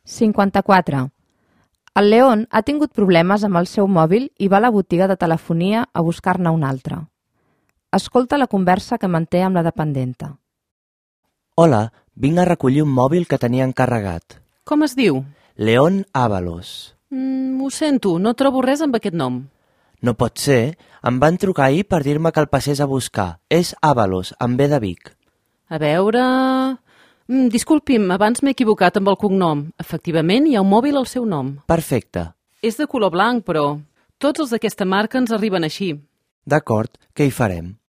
54. El León ha tingut problemes amb el seu mòbil i va a la botiga de telefonia a buscar-ne un altre. Escolta la conversa que manté amb la dependenta. Hola, vinc a recollir un mòbil que tenia encarregat. Com es diu? León Ábalos. Ho sento, no trobo res amb aquest nom. No pot ser. Em van trucar ahir per dir-me que el passés a buscar. És Ábalos, amb B de Vic. A veure... disculpi'm, abans m'he equivocat amb el cognom. Efectivament, hi ha un mòbil al seu nom. Perfecte. És de color blanc, però tots els d'aquesta marca ens arriben així. D'acord, què hi farem?